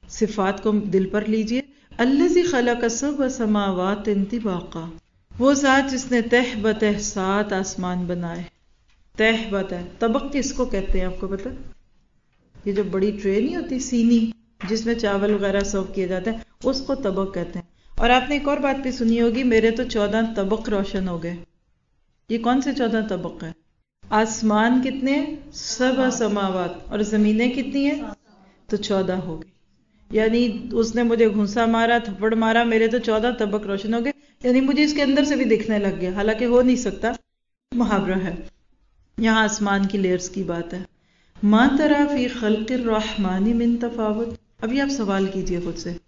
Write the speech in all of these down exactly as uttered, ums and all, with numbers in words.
صفات کو دل پر لیجئے. الذی خلق سبع سماوات طباقا، وہ ذات جس نے تہ بتہ سات آسمان بنائے. تہ بتہ طبق کس کو کہتے ہیں آپ کو پتہ؟ یہ جو بڑی ٹرے نہیں ہوتی سینی جس میں چاول وغیرہ سرو کیے جاتے ہیں اس کو طبق کہتے ہیں. اور آپ نے ایک اور بات بھی سنی ہوگی، میرے تو چودہ طبق روشن ہو گئے. یہ کون سے چودہ طبق ہیں؟ آسمان کتنے ہیں؟ سبع سماوات. اور زمینیں کتنی ہیں؟ تو چودہ ہو گئی. یعنی اس نے مجھے گھونسا مارا، تھپڑ مارا، میرے تو چودہ طبق روشن ہو گئے. یعنی مجھے اس کے اندر سے بھی دکھنے لگ گیا، حالانکہ ہو نہیں سکتا، محاورہ ہے. یہاں آسمان کی لیئرز کی بات ہے. ما تری فی خلق الرحمن من تفاوت. ابھی آپ سوال کیجئے خود سے،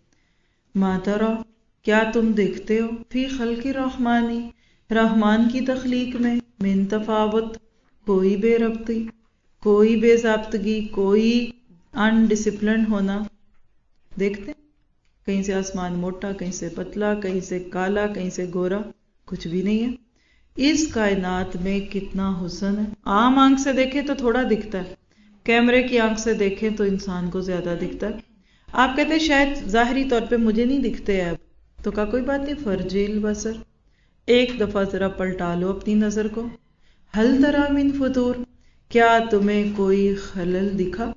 ما تری کیا تم دیکھتے ہو، فی خلق الرحمن رحمان کی تخلیق میں، من تفاوت کوئی بے ربطی، کوئی بے ضابطگی، کوئی ان ڈسپلنڈ ہونا دیکھتے؟ کہیں سے آسمان موٹا، کہیں سے پتلا، کہیں سے کالا، کہیں سے گورا، کچھ بھی نہیں ہے. اس کائنات میں کتنا حسن ہے. عام آنکھ سے دیکھیں تو تھوڑا دکھتا ہے، کیمرے کی آنکھ سے دیکھیں تو انسان کو زیادہ دکھتا ہے. آپ کہتے ہیں شاید ظاہری طور پہ مجھے نہیں دکھتے اب، تو کہا کوئی بات نہیں، فرجی البصر، ایک دفعہ ذرا پلٹا لو اپنی نظر کو. ہل تری من فطور، کیا تمہیں کوئی خلل دکھا؟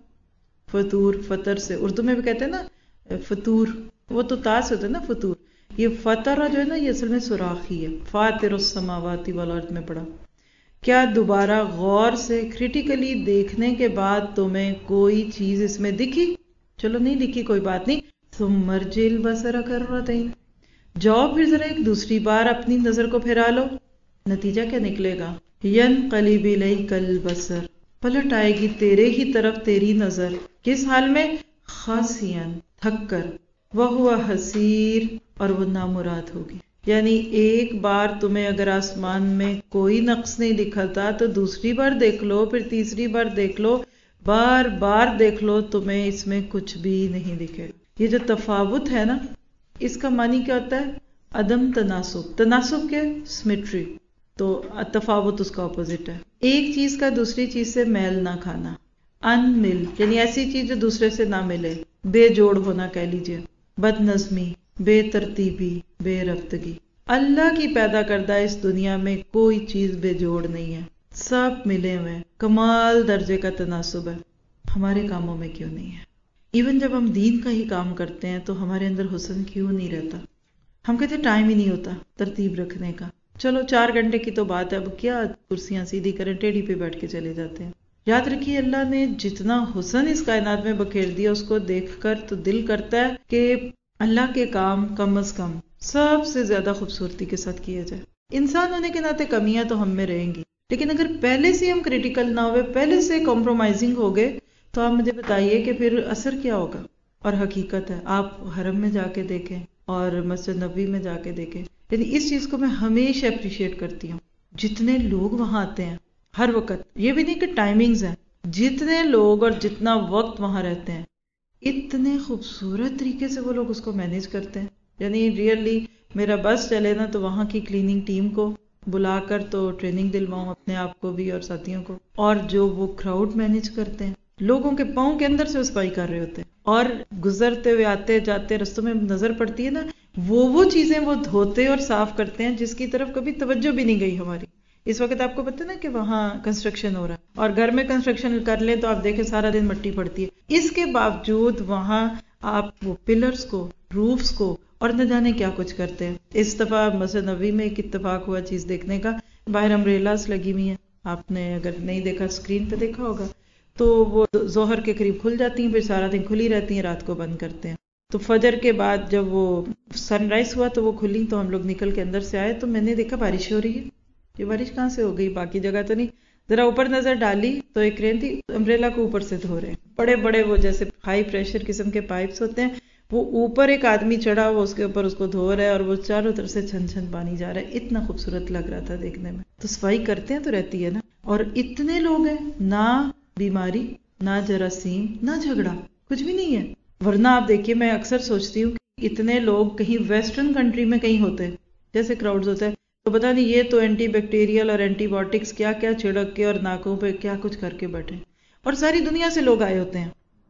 فطور فطر سے اردو میں بھی کہتے ہیں نا فطور، وہ تو تا سے ہوتا ہے نا فطور. یہ فطرہ جو ہے نا یہ اصل میں سوراخ ہی ہے. فاطر السماوات والارض میں پڑھا. کیا دوبارہ غور سے کریٹیکلی دیکھنے کے بعد تمہیں کوئی چیز اس میں دکھی؟ چلو نہیں دکھی کوئی بات نہیں. ثم ارجع البصر کرتین، جاؤ پھر ذرا ایک دوسری بار اپنی نظر کو پھرا لو. نتیجہ کیا نکلے گا؟ ینقلب الیک البصر، پلٹ آئے گی تیرے ہی طرف تیری نظر. کس حال میں؟ خاسئا، تھک کر. وہو حسیر، اور وہ نامراد ہوگی. یعنی ایک بار تمہیں اگر آسمان میں کوئی نقص نہیں دکھتا تو دوسری بار دیکھ لو، پھر تیسری بار دیکھ لو، بار بار دیکھ لو، تمہیں اس میں کچھ بھی نہیں دکھے. یہ جو تفاوت ہے نا، اس کا معنی کیا ہوتا ہے؟ عدم تناسب. تناسب کیا؟ سمیٹری. تو تفاوت اس کا اپوزٹ ہے. ایک چیز کا دوسری چیز سے میل نہ کھانا. ان مل یعنی ایسی چیز جو دوسرے سے نہ ملے، بے جوڑ ہونا کہہ لیجئے. بد نظمی، بے ترتیبی، بے ربطگی. اللہ کی پیدا کردہ اس دنیا میں کوئی چیز بے جوڑ نہیں ہے، سب ملے ہوئے، کمال درجے کا تناسب ہے. ہمارے کاموں میں کیوں نہیں ہے؟ ایون جب ہم دین کا ہی کام کرتے ہیں تو ہمارے اندر حسن کیوں نہیں رہتا؟ ہم کہتے ہیں ٹائم ہی نہیں ہوتا ترتیب رکھنے کا. چلو چار گھنٹے کی تو بات ہے، اب کیا کرسیاں سیدھی کریں، ٹیڑھی پہ بیٹھ کے چلے جاتے ہیں. یاد رکھیے اللہ نے جتنا حسن اس کائنات میں بکھیر دیا، اس کو دیکھ کر تو دل کرتا ہے کہ اللہ کے کام کم از کم سب سے زیادہ خوبصورتی کے ساتھ کیا جائے. انسان ہونے کے ناطے کمیاں تو ہم میں رہیں گی، لیکن اگر پہلے سے ہم کریٹیکل نہ ہوئے، پہلے سے کمپرومائزنگ ہو گئے، تو آپ مجھے بتائیے کہ پھر اثر کیا ہوگا. اور حقیقت ہے، آپ حرم میں جا کے دیکھیں اور مسجد نبوی میں جا کے دیکھیں. یعنی اس چیز کو میں ہمیشہ اپریشیٹ کرتی ہوں. جتنے لوگ وہاں آتے ہیں ہر وقت، یہ بھی نہیں کہ ٹائمنگز ہیں، جتنے لوگ اور جتنا وقت وہاں رہتے ہیں، اتنے خوبصورت طریقے سے وہ لوگ اس کو مینیج کرتے ہیں. یعنی ریئلی میرا بس چلے نا تو وہاں کی کلیننگ ٹیم کو بلا کر تو ٹریننگ دلواؤں اپنے آپ کو بھی اور ساتھیوں کو. اور جو وہ کراؤڈ مینیج کرتے ہیں، لوگوں کے پاؤں کے اندر سے وہ صفائی کر رہے ہوتے ہیں، اور گزرتے ہوئے آتے جاتے رستوں میں نظر پڑتی ہے نا، وہ وہ چیزیں وہ دھوتے اور صاف کرتے ہیں جس کی طرف کبھی توجہ بھی نہیں گئی ہماری. اس وقت آپ کو پتہ نا کہ وہاں کنسٹرکشن ہو رہا ہے، اور گھر میں کنسٹرکشن کر لیں تو آپ دیکھیں سارا دن مٹی پڑتی ہے. اس کے باوجود وہاں آپ وہ پلرز کو، روفز کو، اور نہ جانے کیا کچھ کرتے ہیں. اس دفعہ مسجد نبوی میں ایک اتفاق ہوا چیز دیکھنے کا، باہر امبریلاز لگی ہوئی ہیں. آپ نے اگر نہیں دیکھا اسکرین پہ دیکھا ہوگا، تو وہ ظہر کے قریب کھل جاتی ہیں، پھر سارا دن کھلی رہتی ہیں، رات کو بند کرتے ہیں. تو فجر کے بعد جب وہ سن رائز ہوا تو وہ کھلی، تو ہم لوگ نکل کے اندر سے آئے تو میں نے دیکھا بارش ہو رہی ہے. یہ بارش کہاں سے ہو گئی؟ باقی جگہ تو نہیں. ذرا اوپر نظر ڈالی تو ایک رین تھی، امبریلا کو اوپر سے دھو رہے ہیں. بڑے بڑے وہ جیسے ہائی پریشر قسم کے پائپس ہوتے ہیں، وہ اوپر ایک آدمی چڑھا وہ اس کے اوپر اس کو دھو رہا ہے، اور وہ چاروں طرف سے چھن چھن پانی جا رہا ہے. اتنا خوبصورت لگ رہا تھا دیکھنے میں. تو صفائی کرتے ہیں تو رہتی ہے نا. اور اتنے لوگ ہیں، نہ بیماری، نہ جراثیم، نہ جھگڑا، کچھ بھی نہیں ہے. ورنہ آپ دیکھیے، میں اکثر سوچتی ہوں کہ اتنے لوگ کہیں ویسٹرن کنٹری میں کہیں ہوتے جیسے کراؤڈز ہوتے ہیں تو پتہ نہیں یہ تو اینٹی بیکٹیریل اور اینٹی بایوٹکس کیا کیا چھڑک کے اور ناکوں پہ کیا کچھ کر کے بیٹھے، اور ساری دنیا سے لوگ آئے ہوتے ہیں.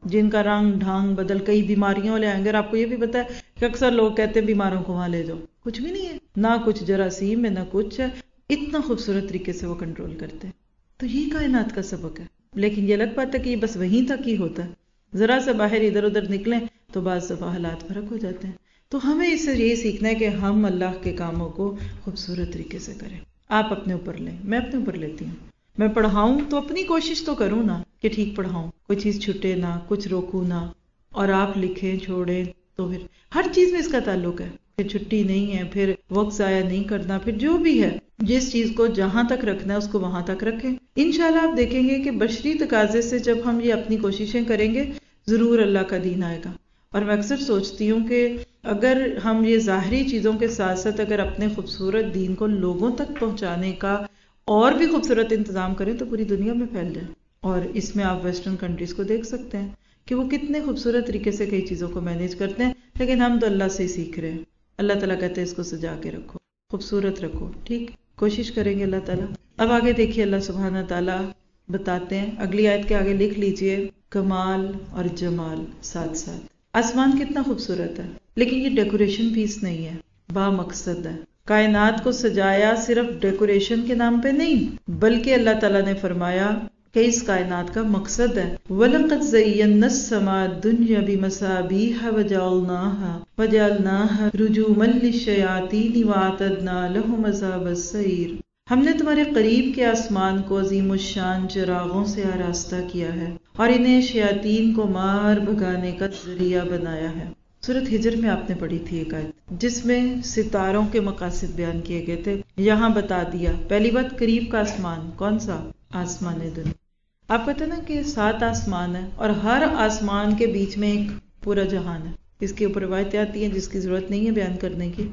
جن کا رنگ ڈھنگ بدل کئی بیماریوں والے آئیں گے. اور آپ کو یہ بھی پتا ہے کہ اکثر لوگ کہتے ہیں بیماروں کو وہاں لے جاؤ، کچھ بھی نہیں ہے، نہ کچھ جراثیم ہے نہ کچھ ہے، اتنا خوبصورت طریقے سے وہ کنٹرول کرتے ہیں. تو یہ کائنات کا سبق ہے. لیکن یہ الگ بات ہے کہ یہ بس وہیں تک ہی ہوتا ہے، ذرا سے باہر ادھر ادھر نکلیں تو بعض دفعہ حالات فرق ہو جاتے ہیں. تو ہمیں اس سے یہی سیکھنا ہے کہ ہم اللہ کے کاموں کو خوبصورت طریقے سے کریں. آپ اپنے اوپر لیں، میں اپنے اوپر لیتی ہوں. میں پڑھاؤں تو اپنی کوشش تو کروں نا کہ ٹھیک پڑھاؤں، کوئی چیز چھٹے نہ، کچھ روکوں نہ. اور آپ لکھیں چھوڑیں تو پھر ہر چیز میں اس کا تعلق ہے. پھر چھٹی نہیں ہے، پھر وقت ضائع نہیں کرنا، پھر جو بھی ہے جس چیز کو جہاں تک رکھنا ہے اس کو وہاں تک رکھیں. انشاءاللہ آپ دیکھیں گے کہ بشری تقاضے سے جب ہم یہ اپنی کوششیں کریں گے ضرور اللہ کا دین آئے گا. اور میں اکثر سوچتی ہوں کہ اگر ہم یہ ظاہری چیزوں کے ساتھ ساتھ اگر اپنے خوبصورت دین کو لوگوں تک پہنچانے کا اور بھی خوبصورت انتظام کریں تو پوری دنیا میں پھیل جائے. اور اس میں آپ ویسٹرن کنٹریز کو دیکھ سکتے ہیں کہ وہ کتنے خوبصورت طریقے سے کئی چیزوں کو مینیج کرتے ہیں. لیکن ہم تو اللہ سے ہی سیکھ رہے ہیں. اللہ تعالیٰ کہتے ہیں اس کو سجا کے رکھو، خوبصورت رکھو. ٹھیک، کوشش کریں گے اللہ تعالیٰ. اب آگے دیکھیے اللہ سبحانہ تعالیٰ بتاتے ہیں اگلی آیت کے آگے لکھ لیجئے کمال اور جمال ساتھ ساتھ. آسمان کتنا خوبصورت ہے لیکن یہ ڈیکوریشن پیس نہیں ہے، با مقصد ہے. کائنات کو سجایا صرف ڈیکوریشن کے نام پہ نہیں بلکہ اللہ تعالیٰ نے فرمایا کہ اس کائنات کا مقصد ہے. وَلَقَدْ زَيَّنَّا السَّمَاءَ الدُّنْيَا بِمَصَابِيحَ وَجَعَلْنَاهَا وَجَعَلْنَاهَا رُجُومًا لِلشَّيَاطِينِ وَأَعْتَدْنَا لَهُمْ عَذَابَ السَّعِيرِ. ہم نے تمہارے قریب کے آسمان کو عظیم الشان چراغوں سے آراستہ کیا ہے اور انہیں شیاطین کو مار بھگانے کا ذریعہ بنایا ہے. سورۃ ہجر میں آپ نے پڑھی تھی ایک آیت جس میں ستاروں کے مقاصد بیان کیے گئے تھے. یہاں بتا دیا. پہلی بات قریب کا آسمان کون سا؟ آسمان دنیا. آپ پتہ نا کہ سات آسمان ہے اور ہر آسمان کے بیچ میں ایک پورا جہان ہے. اس کے اوپر روایتیں آتی ہیں جس کی ضرورت نہیں ہے بیان کرنے کی.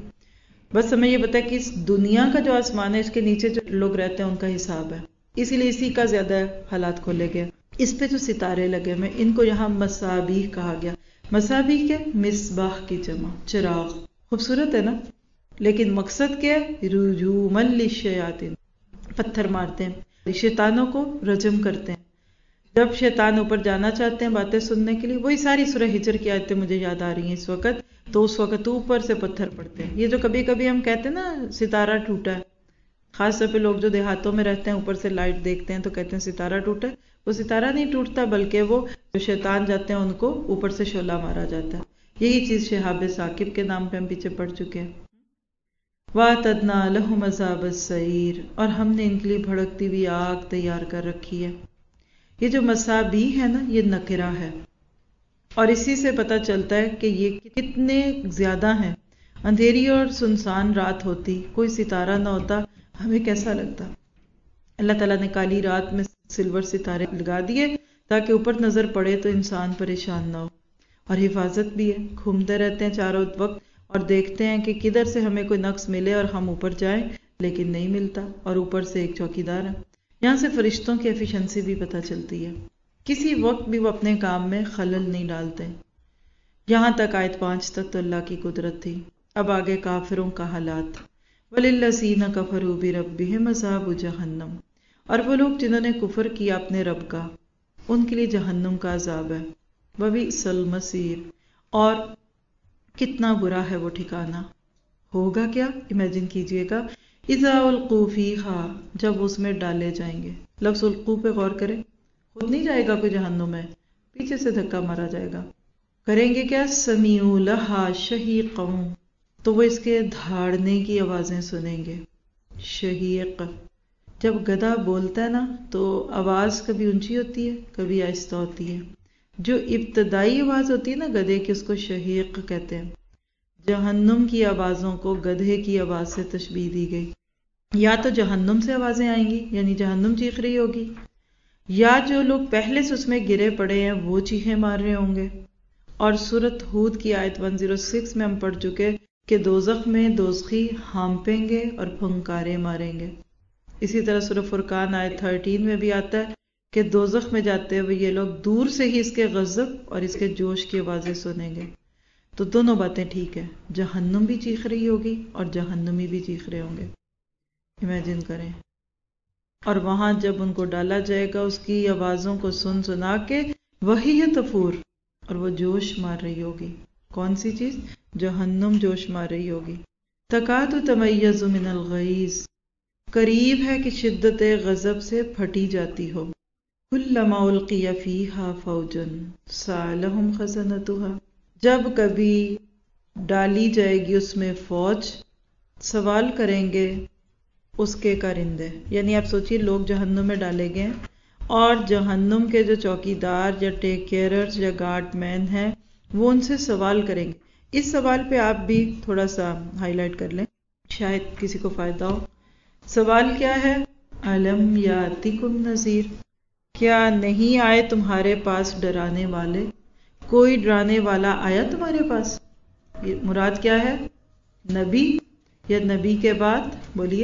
بس ہمیں یہ پتا ہے کہ اس دنیا کا جو آسمان ہے اس کے نیچے جو لوگ رہتے ہیں ان کا حساب ہے، اسی لیے اسی کا زیادہ حالات کھولے گئے. اس پہ جو ستارے لگے ہوئے ان کو یہاں مصابیح کہا گیا. مصابیح کے مصباح کی جمع چراغ. خوبصورت ہے نا، لیکن مقصد کیا ہے؟ رجوما للشیاطین، پتھر مارتے ہیں، شیطانوں کو رجم کرتے ہیں. جب شیطان اوپر جانا چاہتے ہیں باتیں سننے کے لیے، وہی ساری سورہ ہجر کی آیتیں مجھے یاد آ رہی ہیں اس وقت، تو اس وقت اوپر سے پتھر پڑتے ہیں. یہ جو کبھی کبھی ہم کہتے ہیں نا ستارہ ٹوٹا ہے، خاص طور پہ لوگ جو دیہاتوں میں رہتے ہیں اوپر سے لائٹ دیکھتے ہیں تو کہتے ہیں ستارہ ٹوٹا ہے. وہ ستارہ نہیں ٹوٹتا بلکہ وہ جو شیطان جاتے ہیں ان کو اوپر سے شعلہ مارا جاتا ہے. یہی چیز شہاب ثاقب کے نام پہ ہم پیچھے پڑھ چکے ہیں. وَأَعْتَدْنَا لَهُمْ عَذَابَ السَّعِيرِ، اور ہم نے ان کے لیے بھڑکتی ہوئی آگ تیار کر رکھی ہے. یہ جو مصابیح ہے نا یہ نکرہ ہے اور اسی سے پتہ چلتا ہے کہ یہ کتنے زیادہ ہیں. اندھیری اور سنسان رات ہوتی، کوئی ستارہ نہ ہوتا، ہمیں کیسا لگتا. اللہ تعالیٰ نے کالی رات میں سلور ستارے لگا دیے تاکہ اوپر نظر پڑے تو انسان پریشان نہ ہو. اور حفاظت بھی ہے، گھومتے رہتے ہیں چاروں وقت اور دیکھتے ہیں کہ کدھر سے ہمیں کوئی نقص ملے اور ہم اوپر جائیں، لیکن نہیں ملتا. اور اوپر سے ایک چوکیدار ہے. یہاں سے فرشتوں کی ایفیشنسی بھی پتہ چلتی ہے، کسی وقت بھی وہ اپنے کام میں خلل نہیں ڈالتے. یہاں تک آیت پانچ تک تو اللہ کی قدرت تھی. اب آگے کافروں کا حالات. وَلِلَّذِينَ كَفَرُوا بِرَبِّهِمْ عَذَابُ جَهَنَّمَ، اور وہ لوگ جنہوں نے کفر کیا اپنے رب کا ان کے لیے جہنم کا عذاب ہے. وَبِئْسَ الْمَصِيرُ، اور کتنا برا ہے وہ ٹھکانہ. ہوگا کیا؟ امیجن کیجئے گا. اِذَا أُلْقُوا فِيهَا، جب اس میں ڈالے جائیں گے. لفظ القو پہ غور کریں. خود نہیں جائے گا کوئی جہنم میں، پیچھے سے دھکا مارا جائے گا. کریں گے کیا؟ سمیعوا لها شہیقا، تو وہ اس کے دھاڑنے کی آوازیں سنیں گے. شہیق، جب گدھا بولتا ہے نا تو آواز کبھی اونچی ہوتی ہے کبھی آہستہ ہوتی ہے. جو ابتدائی آواز ہوتی ہے نا گدھے کی اس کو شہیق کہتے ہیں. جہنم کی آوازوں کو گدھے کی آواز سے تشبیہ دی گئی. یا تو جہنم سے آوازیں آئیں گی یعنی جہنم چیخ رہی ہوگی، یا جو لوگ پہلے سے اس میں گرے پڑے ہیں وہ چیخیں مار رہے ہوں گے. اور سورۃ ہود کی آیت ایک سو چھ میں ہم پڑھ چکے کہ دوزخ میں دوزخی ہانپیں گے اور پھنکارے ماریں گے. اسی طرح سورۃ فرقان آیت تیرہ میں بھی آتا ہے کہ دوزخ میں جاتے ہوئے یہ لوگ دور سے ہی اس کے غضب اور اس کے جوش کی آوازیں سنیں گے. تو دونوں باتیں ٹھیک ہے، جہنم بھی چیخ رہی ہوگی اور جہنمی بھی چیخ رہے ہوں گے. امیجن کریں. اور وہاں جب ان کو ڈالا جائے گا اس کی آوازوں کو سن سنا کے وہی ہے تفور، اور وہ جوش مار رہی ہوگی. کون سی چیز؟ جہنم جوش مار رہی ہوگی. تکاد تمیز من الغیظ، قریب ہے کہ شدت غضب سے پھٹی جاتی ہو. کلما القی فیہا فوج سألہم خزنتہا، جب کبھی ڈالی جائے گی اس میں فوج، سوال کریں گے اس کے کارندے. یعنی آپ سوچئے لوگ جہنم میں ڈالے گئے اور جہنم کے جو چوکیدار یا ٹیک کیئررز یا گارڈ مین ہیں وہ ان سے سوال کریں گے. اس سوال پہ آپ بھی تھوڑا سا ہائی لائٹ کر لیں، شاید کسی کو فائدہ ہو. سوال کیا ہے؟ الم یاتکم نذیر، کیا نہیں آئے تمہارے پاس ڈرانے والے؟ کوئی ڈرانے والا آیا تمہارے پاس؟ یہ مراد کیا ہے؟ نبی یا نبی کے بعد بولیے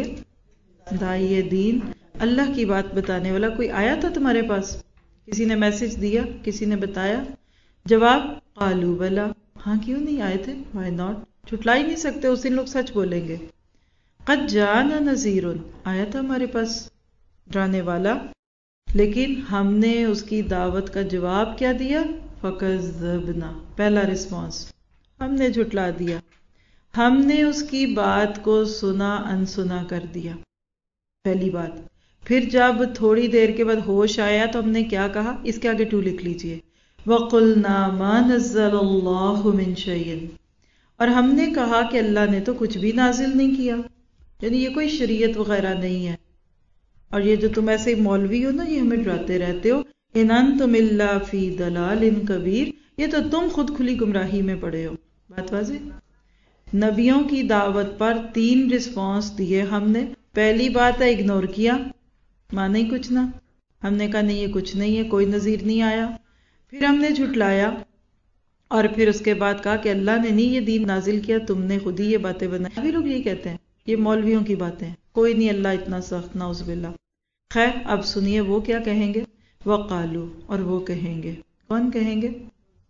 داعی دین، اللہ کی بات بتانے والا کوئی آیا تھا تمہارے پاس؟ کسی نے میسج دیا؟ کسی نے بتایا؟ جواب قالوا بلا، ہاں کیوں نہیں آئے تھے، وائی ناٹ، جھٹلا ہی نہیں سکتے، اس دن لوگ سچ بولیں گے. قد جاءنا نذیر، آیا تھا ہمارے پاس ڈرانے والا، لیکن ہم نے اس کی دعوت کا جواب کیا دیا؟ فکذبنا، پہلا رسپانس ہم نے جھٹلا دیا، ہم نے اس کی بات کو سنا انسنا کر دیا، پہلی بات. پھر جب تھوڑی دیر کے بعد ہوش آیا تو ہم نے کیا کہا؟ اس کے آگے ٹو لکھ لیجئے، وَقُلْنَا مَا نَزَّلَ اللَّهُ مِن شَيْءٍ، اور ہم نے کہا کہ اللہ نے تو کچھ بھی نازل نہیں کیا، یعنی یہ کوئی شریعت وغیرہ نہیں ہے، اور یہ جو تم ایسے مولوی ہو نا یہ ہمیں ڈراتے رہتے ہو، ان انتم الا فی ضلال کبیر، یہ تو تم خود کھلی گمراہی میں پڑے ہو. بات واضح؟ نبیوں کی دعوت پر تین رسپانس دیے ہم نے. پہلی بات ہے اگنور کیا، مانا ہی کچھ نہ، ہم نے کہا نہیں یہ کچھ نہیں ہے، کوئی نذیر نہیں آیا. پھر ہم نے جھٹلایا، اور پھر اس کے بعد کہا کہ اللہ نے نہیں یہ دین نازل کیا، تم نے خود ہی یہ باتیں بنائی. ابھی لوگ یہی کہتے ہیں یہ مولویوں کی باتیں ہیں، کوئی نہیں اللہ اتنا سخت، نعوذ باللہ. خیر اب سنیے وہ کیا کہیں گے. وقالو، اور وہ کہیں گے، کون کہیں گے؟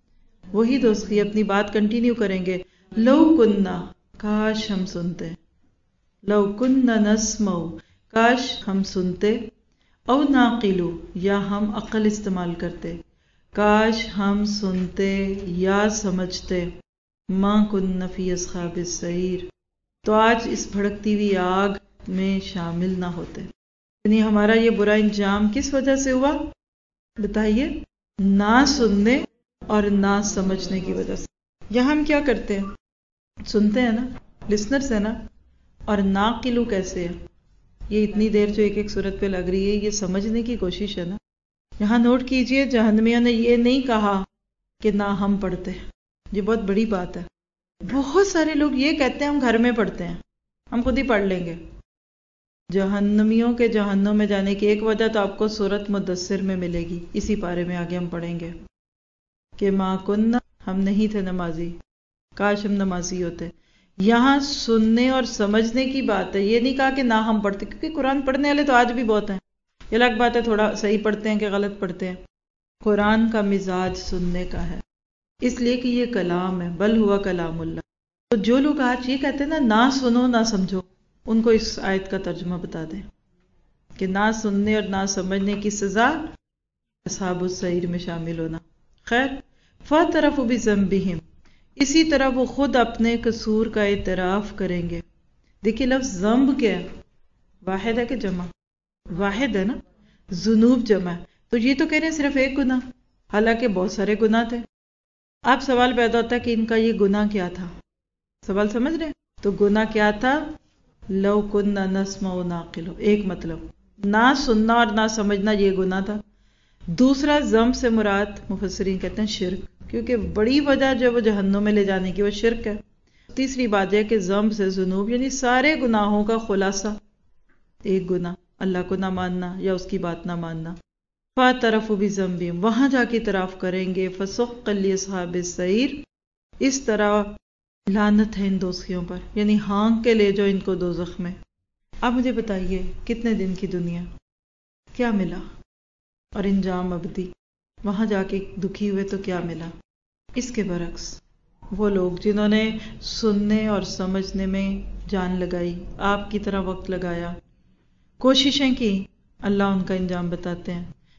وہی دوست کی اپنی بات کنٹینیو کریں گے. لو کننا، کاش ہم سنتے، لو کننا نسمع، کاش ہم سنتے، او ناقلو، یا ہم عقل استعمال کرتے، کاش ہم سنتے یا سمجھتے، ما کننا فی اصحاب السعیر، تو آج اس بھڑکتی ہوئی آگ میں شامل نہ ہوتے. یعنی ہمارا یہ برا انجام کس وجہ سے ہوا بتائیے؟ نہ سننے اور نہ سمجھنے کی وجہ سے. یہاں ہم کیا کرتے ہیں؟ سنتے ہیں نا، لسنرز ہیں نا، اور ناقلو کیسے ہے؟ یہ اتنی دیر جو ایک ایک صورت پہ لگ رہی ہے یہ سمجھنے کی کوشش ہے نا. یہاں نوٹ کیجئے جہنمیوں نے یہ نہیں کہا کہ نہ ہم پڑھتے، یہ بہت بڑی بات ہے. بہت سارے لوگ یہ کہتے ہیں ہم گھر میں پڑھتے ہیں، ہم خود ہی پڑھ لیں گے. جہنمیوں کے جہنم میں جانے کی ایک وجہ تو آپ کو سورۃ مدثر میں ملے گی، اسی پارے میں آگے ہم پڑھیں گے کہ ما کننا، ہم نہیں تھے نمازی، کاش ہم نمازی ہوتے. یہاں سننے اور سمجھنے کی بات ہے، یہ نہیں کہا کہ نہ ہم پڑھتے، کیونکہ قرآن پڑھنے والے تو آج بھی بہت ہیں. یہ الگ بات ہے تھوڑا صحیح پڑھتے ہیں کہ غلط پڑھتے ہیں. قرآن کا مزاج سننے کا ہے، اس لیے کہ یہ کلام ہے، بل ہوا کلام اللہ. تو جو لوگ آج یہ کہتے ہیں نا نہ سنو نہ سمجھو، ان کو اس آیت کا ترجمہ بتا دیں کہ نہ سننے اور نہ سمجھنے کی سزا اصحاب السعیر میں شامل ہونا. خیر فاعترفوا بذنبہم، اسی طرح وہ خود اپنے قصور کا اعتراف کریں گے. دیکھیے لفظ ذنب کیا ہے؟ واحد ہے کہ جمع؟ واحد ہے نا، ذنوب جمع ہے. تو یہ تو کہہ رہے ہیں صرف ایک گناہ، حالانکہ بہت سارے گناہ تھے. آپ سوال پیدا ہوتا ہے کہ ان کا یہ گناہ کیا تھا؟ سوال سمجھ رہے ہیں؟ تو گناہ کیا تھا؟ لو کننا نسمع و نعقل، ایک مطلب نہ سننا اور نہ سمجھنا یہ گناہ تھا. دوسرا ذنب سے مراد مفسرین کہتے ہیں شرک، کیونکہ بڑی وجہ جو وہ جہنم میں لے جانے کی وہ شرک ہے. تیسری بات ہے کہ ذنب سے ذنوب یعنی سارے گناہوں کا خلاصہ ایک گناہ، اللہ کو نہ ماننا یا اس کی بات نہ ماننا. فاعترفوا بذنبہم، وہاں جا کے اعتراف کریں گے. فسحقا لاصحاب السعیر، اس طرح لعنت ہے ان دوزخیوں پر، یعنی ہانک کے لے جاؤ ان کو دوزخ میں. اب مجھے بتائیے کتنے دن کی دنیا، کیا ملا؟ اور انجام ابدی، وہاں جا کے دکھی ہوئے تو کیا ملا؟ اس کے برعکس وہ لوگ جنہوں نے سننے اور سمجھنے میں جان لگائی، آپ کی طرح وقت لگایا، کوششیں کی، اللہ ان کا انجام بتاتے ہیں.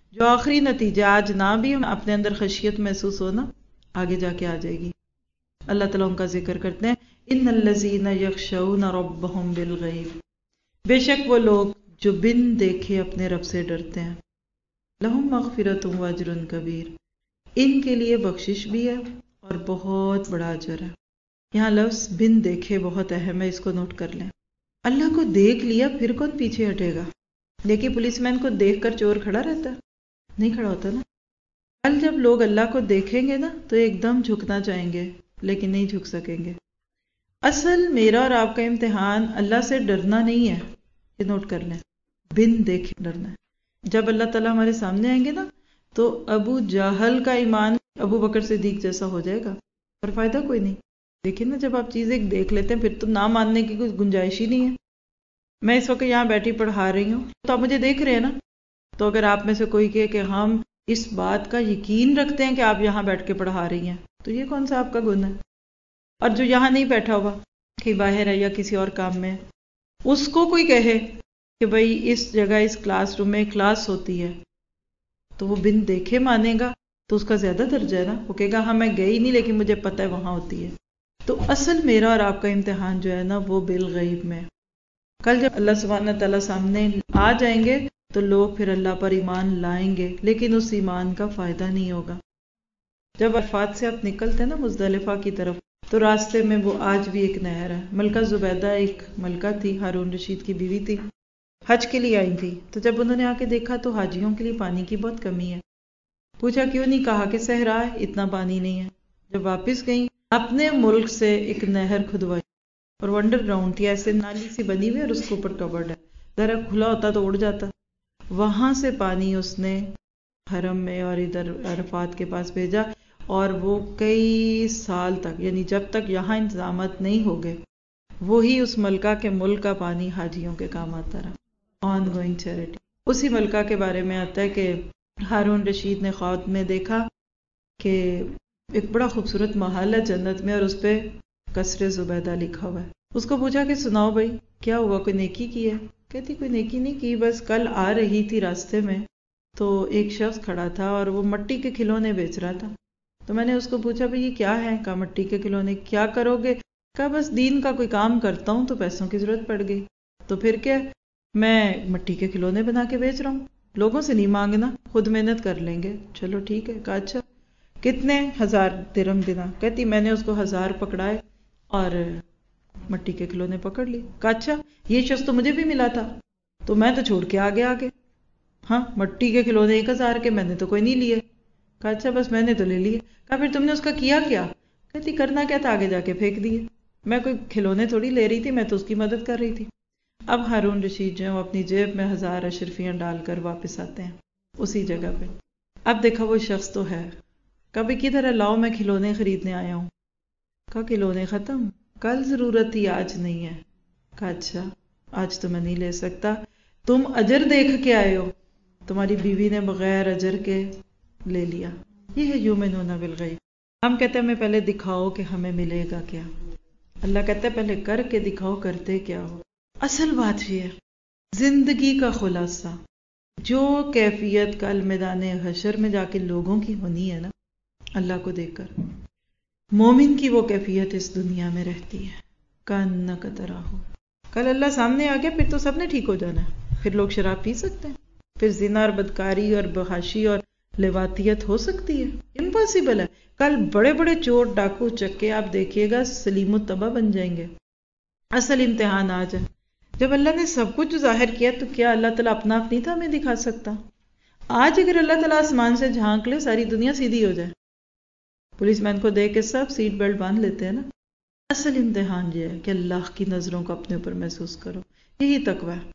جو آخری نتیجہ آج نہ بھی اپنے اندر خشیت محسوس ہونا آگے جا کے آ جائے گی۔ اللہ تعالیٰ ان کا ذکر کرتے ہیں، ان الذین یخشون ربہم بالغیب، بے شک وہ لوگ جو بن دیکھے اپنے رب سے ڈرتے ہیں، لہم مغفرۃ واجر کبیر، ان کے لیے بخشش بھی ہے اور بہت بڑا اجر ہے۔ یہاں لفظ بن دیکھے بہت اہم ہے، اس کو نوٹ کر لیں۔ اللہ کو دیکھ لیا پھر کون پیچھے ہٹے گا؟ دیکھیے پولیس مین کو دیکھ کر چور کھڑا رہتا ہے؟ نہیں کھڑا ہوتا نا۔ کل جب لوگ اللہ کو دیکھیں گے نا تو ایک دم جھکنا چاہیں گے لیکن نہیں جھک سکیں گے۔ اصل میرا اور آپ کا امتحان اللہ سے ڈرنا نہیں ہے، یہ نوٹ کر لیں، بن دیکھے ڈرنا ہے۔ جب اللہ تعالیٰ ہمارے سامنے آئیں گے نا تو ابو جہل کا ایمان ابو بکر صدیق جیسا ہو جائے گا، پر فائدہ کوئی نہیں۔ دیکھیں نا جب آپ چیزیں دیکھ لیتے ہیں پھر تو نہ ماننے کی کوئی گنجائش ہی نہیں ہے۔ میں اس وقت یہاں بیٹھی پڑھا رہی ہوں تو آپ مجھے دیکھ رہے ہیں نا، تو اگر آپ میں سے کوئی کہے کہ ہم اس بات کا یقین رکھتے ہیں کہ آپ یہاں بیٹھ کے پڑھا رہی ہیں، تو یہ کون سا آپ کا گناہ ہے؟ اور جو یہاں نہیں بیٹھا ہوا کہ باہر ہے یا کسی اور کام میں، اس کو کوئی کہے کہ بھئی اس جگہ اس کلاس روم میں کلاس ہوتی ہے تو وہ بن دیکھے مانے گا تو اس کا زیادہ درجہ ہے نا۔ وہ کہے گا ہاں میں گئی نہیں لیکن مجھے پتہ ہے وہاں ہوتی ہے۔ تو اصل میرا اور آپ کا امتحان جو ہے نا وہ بالغیب میں۔ کل جب اللہ سبحانہ تعالیٰ سامنے آ جائیں گے تو لوگ پھر اللہ پر ایمان لائیں گے لیکن اس ایمان کا فائدہ نہیں ہوگا۔ جب عرفات سے آپ نکلتے ہیں نا مزدلفہ کی طرف تو راستے میں وہ آج بھی ایک نہر ہے۔ ملکہ زبیدہ ایک ملکہ تھی، ہارون رشید کی بیوی تھی، حج کے لیے آئی تھی۔ تو جب انہوں نے آ کے دیکھا تو حاجیوں کے لیے پانی کی بہت کمی ہے، پوچھا کیوں نہیں؟ کہا کہ صحرا ہے، اتنا پانی نہیں ہے۔ جب واپس گئیں اپنے ملک سے ایک نہر کھدوائی اور وہ انڈر گراؤنڈ تھی، ایسے نالی سی بنی ہوئی اور اس کے اوپر کورڈ ہے، ذرا کھلا ہوتا تو اڑ جاتا۔ وہاں سے پانی اس نے حرم میں اور ادھر عرفات کے پاس بھیجا، اور وہ کئی سال تک، یعنی جب تک یہاں انتظامات نہیں ہو گئے، وہی اس ملکہ کے ملک کا پانی حاجیوں کے کام آتا رہا۔ Ongoing charity. اسی ملکہ کے بارے میں آتا ہے کہ ہارون رشید نے خواب میں دیکھا کہ ایک بڑا خوبصورت محل ہے جنت میں اور اس پہ قصر زبیدہ لکھا ہوا ہے۔ اس کو پوچھا کہ سناؤ بھائی کیا ہوا، کوئی نیکی کی ہے؟ کہتی کوئی نیکی نہیں کی، بس کل آ رہی تھی راستے میں تو ایک شخص کھڑا تھا اور وہ مٹی کے کھلونے بیچ رہا تھا، تو میں نے اس کو پوچھا بھئی یہ کیا ہے؟ کہا مٹی کے کھلونے۔ کیا کرو گے؟ کہا بس دین کا کوئی کام کرتا ہوں تو پیسوں کی ضرورت پڑ گئی، تو پھر کیا، میں مٹی کے کھلونے بنا کے بیچ رہا ہوں، لوگوں سے نہیں مانگنا، خود محنت کر لیں گے۔ چلو ٹھیک ہے۔ کہا اچھا کتنے؟ ہزار درہم دینا۔ کہتی میں نے اس کو ہزار پکڑائے اور مٹی کے کھلونے پکڑ لی۔ کہا اچھا یہ شخص تو مجھے بھی ملا تھا تو میں تو چھوڑ کے آگے آگے، ہاں مٹی کے کھلونے ایک ہزار کے، میں نے تو کوئی نہیں لیے۔ کہا اچھا بس میں نے تو لے لیے۔ کہا پھر تم نے اس کا کیا کیا؟ کہتی کرنا کیا تھا، آگے جا کے پھینک دیے، میں کوئی کھلونے تھوڑی لے رہی تھی، میں تو اس کی مدد کر رہی تھی۔ اب ہارون رشید جو ہے وہ اپنی جیب میں ہزار اشرفیاں ڈال کر واپس آتے ہیں اسی جگہ پہ۔ اب دیکھا وہ شخص تو ہے، کبھی کدھر ہے؟ لاؤ میں کھلونے خریدنے آیا ہوں۔ کہا کھلونے ختم؟ کل ضرورت تھی آج نہیں ہے۔ کہا اچھا آج تو میں نہیں لے سکتا، تم اجر دیکھ کے آئے ہو، تمہاری بیوی نے بغیر اجر کے لے لیا۔ یہ ہے یؤمنون بالغیب۔ ہم کہتے ہیں ہمیں پہلے دکھاؤ کہ ہمیں ملے گا کیا، اللہ کہتا ہے پہلے کر کے دکھاؤ کرتے کیا ہو۔ اصل بات یہ ہے زندگی کا خلاصہ، جو کیفیت کل میدان حشر میں جا کے لوگوں کی ہونی ہے نا اللہ کو دیکھ کر، مومن کی وہ کیفیت اس دنیا میں رہتی ہے کأنک تراہ۔ کل اللہ سامنے آ گیا پھر تو سب نے ٹھیک ہو جانا ہے، پھر لوگ شراب پی سکتے ہیں، پھر زنا اور بدکاری اور بحاشی اور لواطیت ہو سکتی ہے، امپاسبل ہے۔ کل بڑے بڑے چور ڈاکو چکے آپ دیکھیے گا سلیم الطبع بن جائیں گے۔ اصل امتحان آج ہے، جب اللہ نے سب کچھ ظاہر کیا تو کیا اللہ تعالیٰ اپنا آپ نہیں تھا ہمیں دکھا سکتا؟ آج اگر اللہ تعالیٰ آسمان سے جھانک لے ساری دنیا سیدھی ہو جائے، پولیس مین کو دیکھ کے سب سیٹ بیلٹ باندھ لیتے ہیں نا۔ اصل امتحان یہ ہے کہ اللہ کی نظروں کو اپنے اوپر محسوس کرو، یہی تقویٰ ہے۔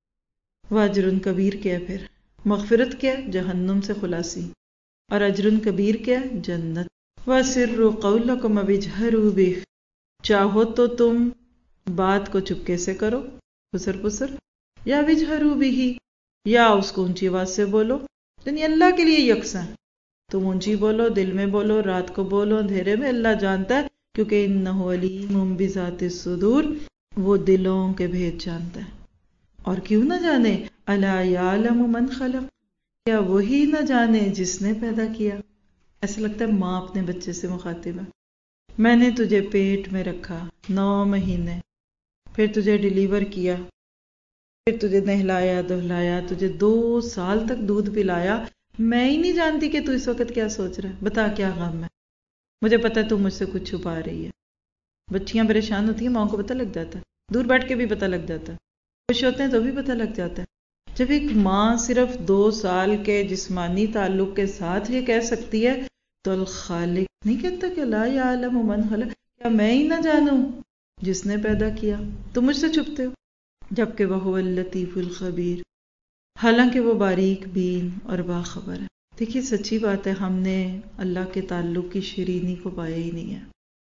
واجر کبیر کیا ہے؟ پھر مغفرت کیا ہے؟ جہنم سے خلاصی، اور اجر کبیر کیا ہے؟ جنت۔ وَأَسِرُّوا قَوْلَكُمْ أَوِ اجْهَرُوا بِهِ، چاہو تو تم بات کو چپکے سے کرو، پسر پسر، یا وجہروا بِهِ، یا اس کو اونچی آواز سے بولو، یعنی اللہ کے لیے یکساں، تم اونچی بولو، دل میں بولو، رات کو بولو، اندھیرے میں، اللہ جانتا ہے، کیونکہ انہ علیم بذات الصدور، وہ دلوں کے بھید جانتا ہے۔ اور کیوں نہ جانے، الا یعلم من خلق، क्या वही न जाने जिसने पैदा किया। ऐसा लगता है माँ अपने बच्चे से मुखातिब है। मैंने तुझे पेट में रखा नौ महीने, फिर तुझे डिलीवर किया, फिर तुझे नहलाया धुलाया, तुझे दो साल तक दूध पिलाया। मैं ही नहीं जानती कि तू इस वक्त क्या सोच रहा है। बता क्या गम है। मुझे पता है तू मुझसे कुछ छुपा रही है। बच्चियां परेशान होती हैं, माँ को पता लग जाता है, दूर बैठ के भी पता लग जाता है, खुश होते हैं तो भी पता लग जाता है। जब एक माँ सिर्फ दो साल के जिस्मानी ताल्लुक के साथ ये कह सकती है तो अल खालिक नहीं कहता कि ला यालमु मन खलक, क्या मैं ही ना जानूं जिसने पैदा किया। तुम मुझसे छुपते हो, जबकि वह हुवल लतीफुल खबीर, हालांकि वो बारीक बीन और बाखबर है। देखिए सच्ची बात है, हमने अल्लाह के ताल्लुक की शीरीनी को पाया ही नहीं है।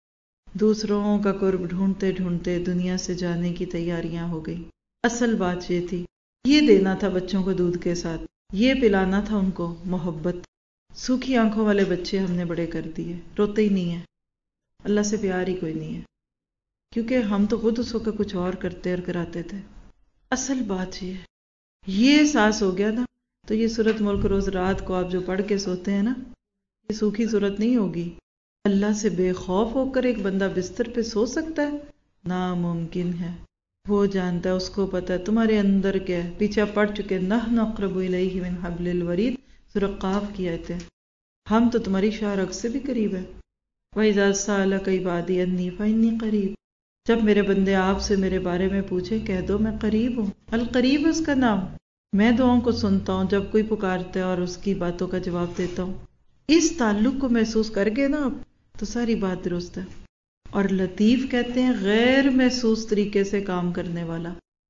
दूसरों का कुर्ब ढूंढते ढूंढते दुनिया से जाने की तैयारियां हो गई। असल बात ये थी, ये देना था बच्चों को दूध के साथ, ये पिलाना था उनको मोहब्बत। सूखी आंखों वाले बच्चे हमने बड़े कर दिए, रोते ही नहीं है, अल्लाह से प्यार ही कोई नहीं है, क्योंकि हम तो खुद उसको कुछ और करते और कराते थे। असल बात ये ये एहसास हो गया ना, तो ये सूरत मुल्क रोज रात को आप जो पढ़ के सोते हैं ना, ये सूखी सूरत नहीं होगी। अल्लाह से बेखौफ होकर एक बंदा बिस्तर पे सो सकता है? नामुमकिन है। वो जानता है, उसको पता है तुम्हारे अंदर क्या है। पीछे आप पढ़ चुके नहनु अक़रबु इलैहि मिन हब्लिल वरीद, सूरह क़ाफ की आयत है। हम तो तुम्हारी शाह रग से भी करीब है। वइज़ा सअलक इबादी अन्नी फ़इन्नी क़रीब, जब मेरे बंदे आपसे मेरे बारे में पूछे कह दो मैं करीब हूँ। अल करीब उसका नाम। मैं दुआओं को सुनता हूँ जब कोई पुकारता है और उसकी बातों का जवाब देता हूँ। इस ताल्लुक को महसूस कर गए ना आप, तो सारी बात दुरुस्त है। और लतीफ़ कहते हैं गैर महसूस तरीके से काम करने वाला,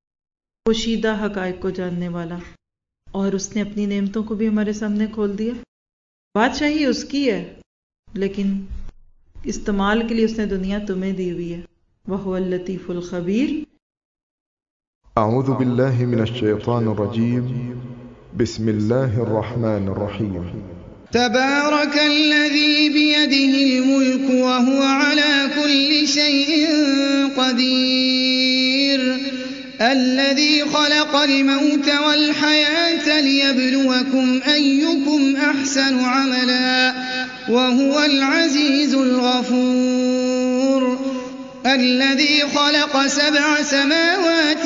पोशीदा हक़ाइक़ को जानने वाला। और उसने अपनी नेमतों को भी हमारे सामने खोल दिया। बादशाही उसकी है, लेकिन इस्तेमाल के लिए उसने दुनिया तुम्हें दी हुई है। वहुवल लतीफ़ुल ख़बीर। अऊज़ु बिल्लाहि मिनश शैतानिर रजीम। बिस्मिल्लाहिर रहमानिर रहीम। तबारकल्लज़ी बियदिहिल मुल्क व हुवा अला कुल्लि शैइन क़दीर अल्लज़ी ख़लक़ल मौत वल हयात लियब्लुवकुम अय्युकुम अहसनु अमला व हुवल अज़ीज़ुल गफ़ूर الذي خلق سبع سماوات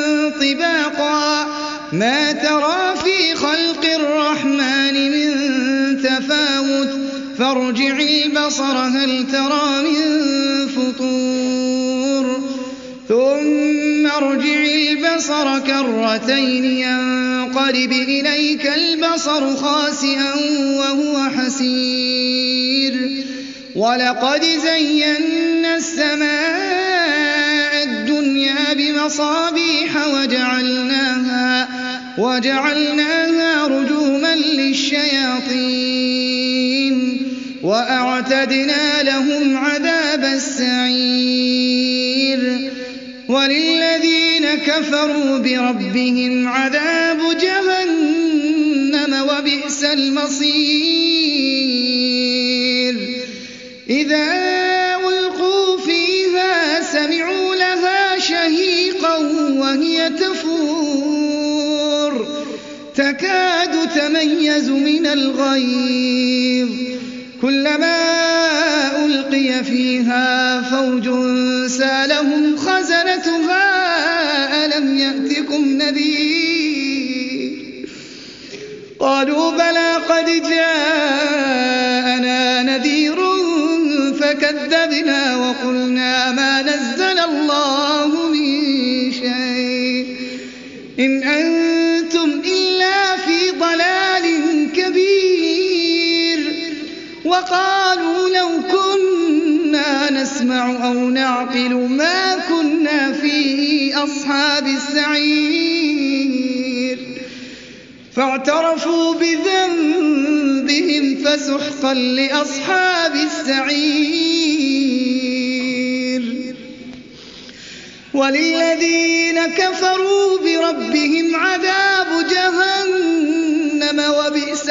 طباقا ما ترى في خلق الرحمن من تفاوت فارجع البصر هل ترى من فطور ثم ارجع البصر كرتين ينقلب إليك البصر خاسئا وهو حسير ولقد زينا السماء الدنيا بمصابيح وجعلناها, وجعلناها رجوما للشياطين وأعتدنا لهم عذاب السعير وللذين كفروا بربهم عذاب جهنم وبئس المصير إذا ألقوا فيها سمعوا لها شهيقا وهي تفور تكاد تميز من الغيظ كلما ألقي فيها فوج سألهم خزنتها ألم يأتكم نذير قالوا بلى قد جاءنا نذير فكذبنا وقلنا ما نزل الله من شيء إن أنتم إلا في ضلال كبير وقالوا لو كنا نسمع أو نعقل ما كنا في أصحاب السعير فاعترفوا بذنبهم فسحقا لأصحاب السعير وللذين كفروا بربهم عذاب جهنم وبئس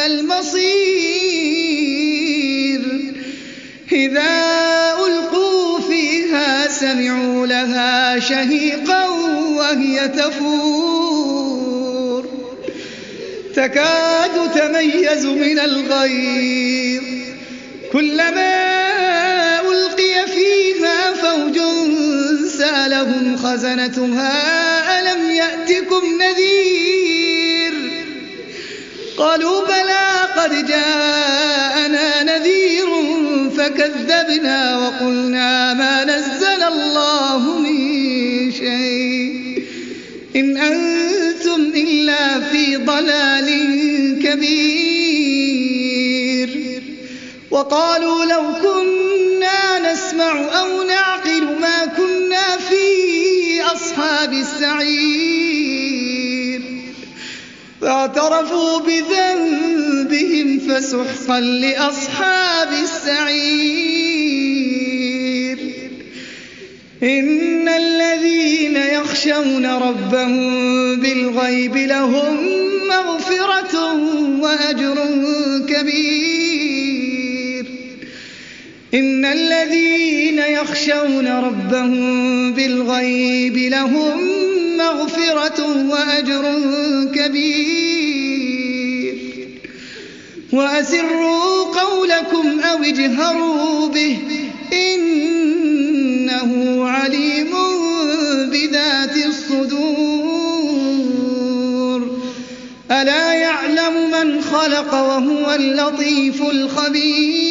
المصير إذا ألقوا فيها سمعوا لها شهيقا وهي تفور تكاد تميز من الغيظ كلما ألقي فيها فوج سألهم خزنتها ألم يأتكم نذير قالوا بلى قد جاءنا نذير فكذبنا وقلنا ما نزل الله من شيء إن أنتم إلا في ضلال كبير وقالوا لو كنا نسمع أو نعقل ما كنا في أصحاب السعير فاعترفوا بذنبهم فسحقا لأصحاب السعير إن الذين يخشون ربهم بالغيب لهم مغفرة وأجر كبير إن الذين يخشون ربهم بالغيب لهم مغفرة وأجر كبير وأسروا قولكم أو اجهروا به إنه عليم بذات الصدور ألا يعلم من خلق وهو اللطيف الخبير